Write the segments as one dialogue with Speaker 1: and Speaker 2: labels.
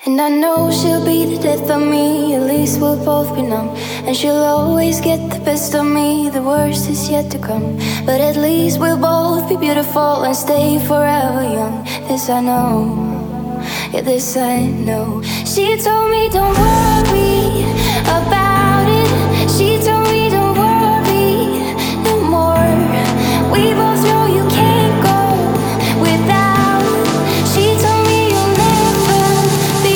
Speaker 1: And I know she'll be the death of me, at least we'll both be numb. And she'll always get the best of me, the worst is yet to come. But at least we'll both be beautiful and stay forever young. This I know, yeah, this I know. She told me don't worry about it. She told me don't worry no more. We both know you can't go without. She told me you'll never be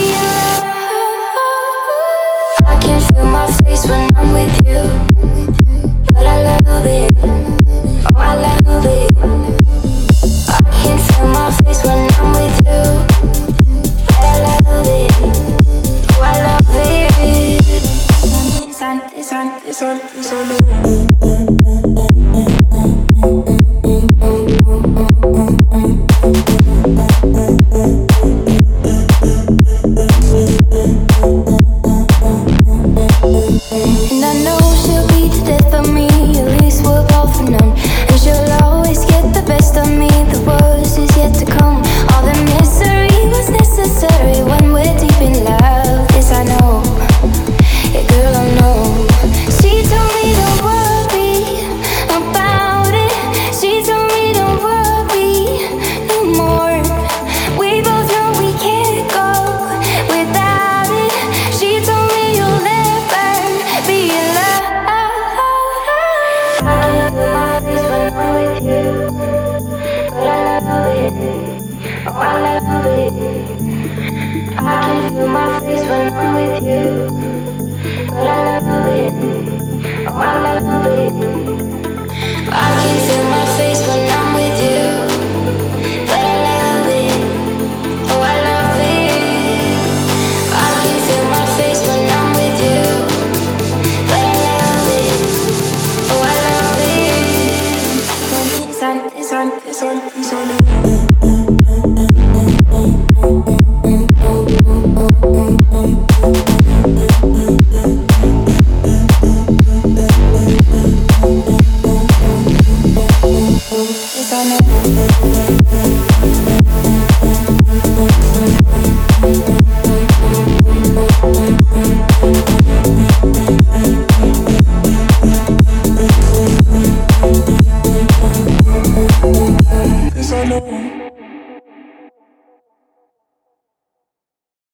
Speaker 1: alone. I can feel my face when I'm with you, but I love it. Oh, I love it. I can feel my face when I'm with you, but I love it. Oh, I love it. It's on. And I know she'll be the death of me, at least we're both numb. And she'll always get the best of me, the worst is yet to come. All the misery was necessary when we're deep in love. This I know, yeah girl I know. She told me don't worry about it. She told me don't worry no more. We both know we can't go without it. She told me you'll never be alone. I love this when I'm with you, but I love it. Oh, I love it. I can feel my face when I'm with you, but I love it. Oh, I love it. I can feel my face when I'm with you, but I love it. Oh, I love it. I can feel my face when I'm with you, but I love it. Oh, I love it. It's on.